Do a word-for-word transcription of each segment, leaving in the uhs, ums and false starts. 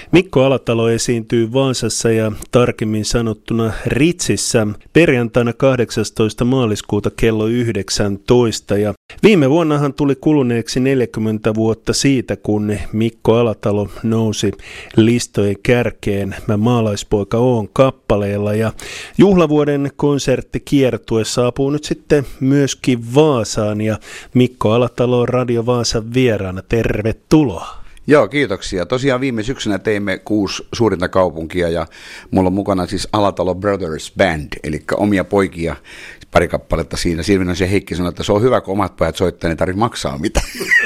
Mikko Alatalo esiintyy Vaasassa ja tarkemmin sanottuna Ritsissä perjantaina kahdeksastoista maaliskuuta kello yhdeksäntoista. Ja viime vuonnahan tuli kuluneeksi neljäkymmentä vuotta siitä, kun Mikko Alatalo nousi listojen kärkeen Mä maalaispoika oon kappaleella. Ja juhlavuoden konserttikiertue saapuu nyt sitten myöskin Vaasaan ja Mikko Alatalo on Radio Vaasan vieraana. Tervetuloa. Joo, kiitoksia. Tosiaan viime syksynä teimme kuusi suurinta kaupunkia ja mulla on mukana siis Alatalo Brothers Band, eli omia poikia, pari kappaletta siinä. Silvin on se Heikki sanoi, että se on hyvä, kun omat pojat soittaa, niin ei tarvitse maksaa mitään.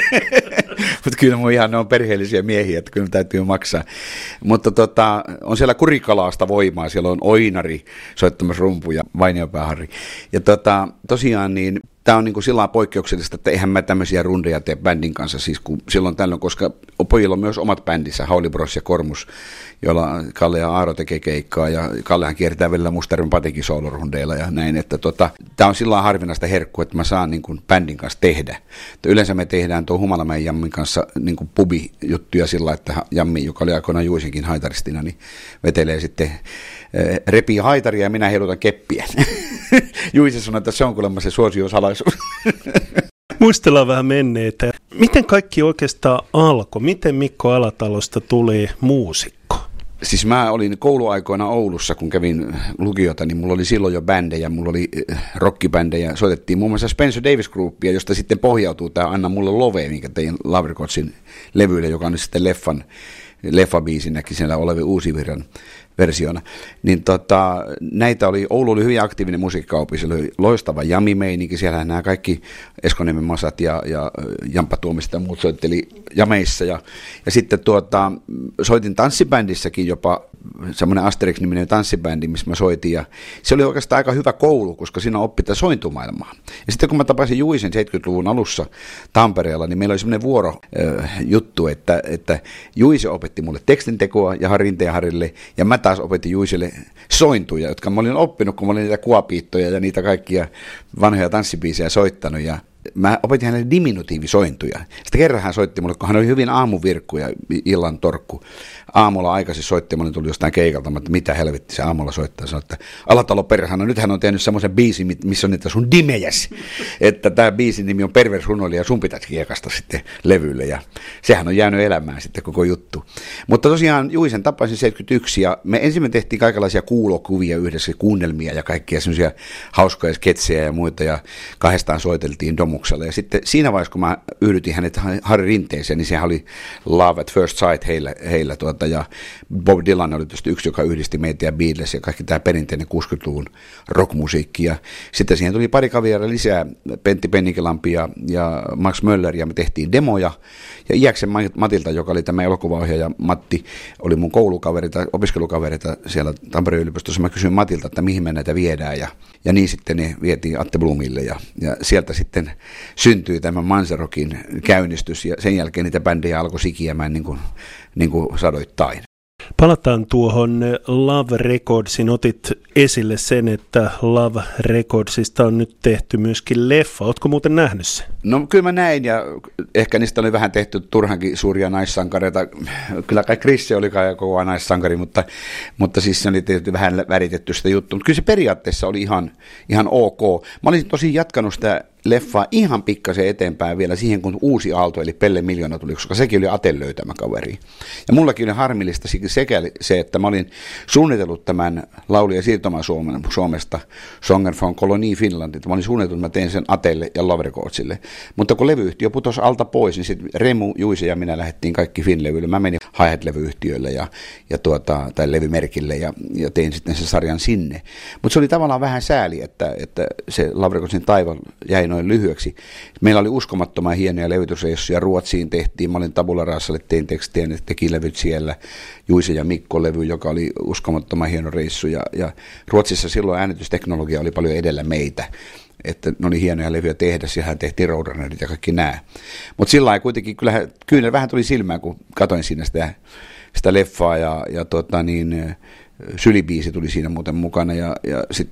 Mutta kyllä mun ihan ne on perheellisiä miehiä, että kyllä täytyy maksaa. Mutta tota, on siellä Kurikalaasta voimaa, siellä on Oinari soittamassa rumpuja, Vainiopää Harri. Ja tota, tosiaan niin tämä on niin kuin sillä lailla poikkeuksellista, että eihän mä tämmöisiä rundeja tee bändin kanssa siis kun silloin tällöin, koska pojilla on myös omat bändissä, Hauli Bros ja Kormus, joilla Kalle ja Aaro tekee keikkaa ja Kallehan kiertää välillä Mustajärven Patekin soolorundeilla ja näin, että tota, tämä on sillä lailla harvinaista herkkua, että mä saan niin kuin bändin kanssa tehdä. Että yleensä me tehdään tuon Humalamäen Jammin kanssa niin kuin pubi-juttuja sillä lailla, että Jammi, joka oli aikoinaan Juisenkin haitaristina, niin vetelee sitten repii haitaria ja minä heilutan keppiä. Juise sanoi, että se on kuulemma se suosiosalaisuus. Muistellaan vähän menneitä. Miten kaikki oikeastaan alkoi? Miten Mikko Alatalosta tuli muusikko? Siis mä olin kouluaikoina Oulussa, kun kävin lukiota, niin mulla oli silloin jo bändejä, mulla oli rockibändejä, soitettiin muun muassa Spencer Davis Groupia, josta sitten pohjautuu tämä Anna mulle love, minkä tein Love Recordsin levyille, joka on nyt sitten leffan, leffabiisinäkin siellä oleva uusi virran versiona, niin tota, näitä oli, Oulu oli hyvin aktiivinen musiikkikauppi, siellä oli loistava jamimeininki, siellä nämä kaikki Eskoniemen Masat ja, ja Jamppa Tuomista ja muut soitteli jameissa, ja, ja sitten tuota, soitin tanssibändissäkin jopa, semmoinen Asterix-niminen tanssibändi, missä mä soitin, ja se oli oikeastaan aika hyvä koulu, koska siinä oppi tätä sointumaailmaa. Ja sitten kun mä tapasin Juisen seitsemänkymmentäluvun alussa Tampereella, niin meillä oli semmoinen vuorojuttu, että, että Juise opetti mulle tekstintekoa ja Rinteen Harille, ja mä taas opetin Juiselle sointuja, jotka mä olin oppinut, kun mä olin niitä kuapiittoja ja niitä kaikkia vanhoja tanssibiisejä soittanut, ja mä opetin hänelle diminutiivisointuja. Sitten kerran hän soitti mulle, kun hän oli hyvin aamuvirkku ja illan torkku. Aamulla aikaisin soitti, mä olin tullut jostain keikalta, että mitä helvetti se aamulla soittaa. Sanoi, että Alatalo perhana, no nyt hän on tehnyt semmoisen biisin, missä on niitä sun dimejäs. Että tämä biisin nimi on Pervers Runoli ja sun pitäisi kiekasta sitten levylle. Ja sehän on jäänyt elämään sitten koko juttu. Mutta tosiaan Juisen tapasin seitsemänkymmentäyksi ja me ensin me tehtiin kaikenlaisia kuulokuvia yhdessä, kuunnelmia ja kaikkia semmoisia hauskoja sketsejä ja muita ja kahdestaan soiteltiin Domuksella. Ja sitten siinä vaiheessa, kun mä yhdytin hänet Harri Rinteeseen, niin sehän oli Love at First Sight heillä, heillä tuota, ja Bob Dylan oli tietysti yksi, joka yhdisti meitä ja Beatles ja kaikki tämä perinteinen kuusikymmentäluvun rockmusiikki. Ja sitten siihen tuli pari kaveria lisää, Pentti Penninkilampi ja, ja Max Möller, ja me tehtiin demoja. Ja Iäksen Matilta, joka oli tämä elokuvaohjaaja Matti, oli mun koulukaverita, opiskelukaverita siellä Tampereen yliopistossa. Mä kysyin Matilta, että mihin me näitä viedään. Ja, ja niin sitten ne vietiin Atte Blumille ja, ja sieltä sitten syntyi tämä Manserokin käynnistys ja sen jälkeen niitä bändejä alkoi sikiämään niin kuin, niin kuin sadoittain. Palataan tuohon Love Recordsin. Otit esille sen, että Love Recordsista on nyt tehty myöskin leffa. Ootko muuten nähnyt sen? No kyllä mä näin, ja ehkä niistä oli vähän tehty turhankin suuria naissankareita. Kyllä kai Krissi oli kai koko naissankari, mutta, mutta siis se oli tietysti vähän väritetty sitä juttua. Mutta kyllä se periaatteessa oli ihan, ihan ok. Mä olisin tosi jatkanut sitä leffaa ihan pikkasen eteenpäin vielä siihen, kun uusi aalto, eli Pelle Miljoona tuli, koska sekin oli Aten löytämä kaveri. Ja mullakin oli harmillista sekä se, että mä olin suunnitellut tämän laulu- ja siirtomaan Suomesta Songer from Colony Finland. Mä olin suunnitellut, että mä tein sen Atelle ja Love Recordsille. Mutta kun levyyhtiö putosi alta pois, niin sitten Remu, Juise ja minä lähdettiin kaikki Finlevyille. Mä menin Hi-Hat-levyyhtiölle ja, ja tuota, tai levymerkille ja, ja tein sitten sen sarjan sinne. Mutta se oli tavallaan vähän sääli, että, että se Love Recordsin taival jäi noin lyhyeksi. Meillä oli uskomattoman hienoja levytysreissuja. Ruotsiin tehtiin, mä olin Tabula Rasalle, tein tekstiä, ne teki levyt siellä. Juise ja Mikko-levy, joka oli uskomattoman hieno reissu. Ja, ja Ruotsissa silloin äänitysteknologia oli paljon edellä meitä. Että ne oli hienoja levyjä tehdä, siellähän tehtiin Roadrunnerit ja kaikki nämä. Mutta sillä lailla kuitenkin kyllähän, kyllä vähän tuli silmään, kun katsoin siinä sitä, sitä leffaa ja, ja tota niin, Sylibiisi tuli siinä muuten mukana ja, ja sitten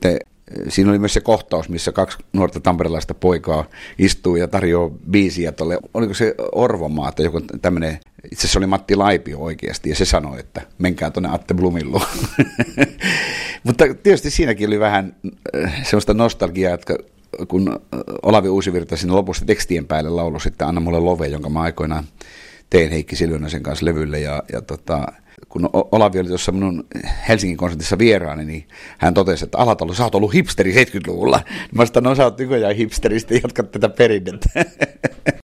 siinä oli myös se kohtaus, missä kaksi nuorta tamperelaista poikaa istuu ja tarjoaa biisiä tuolle, oliko se Orvomaa tai joku tämmöinen, itse asiassa oli Matti Laipio oikeasti, ja se sanoi, että menkää tuonne Atte Blumin luo. Mutta tietysti siinäkin oli vähän semmoista nostalgiaa, että kun Olavi Uusivirta sinne lopussa tekstien päälle laulu sitten Anna mulle love, jonka mä aikoinaan tein Heikki Siljonaisen kanssa levylle, ja, ja tota, kun Olavi oli tuossa minun Helsingin konsertissa vieraani, niin hän totesi, että Alatalo, sä oot ollut hipsteri seitsemänkymmentäluvulla. Mä sanoin, no sä oot nykyään hipsteristä, jatkat tätä perinnettä.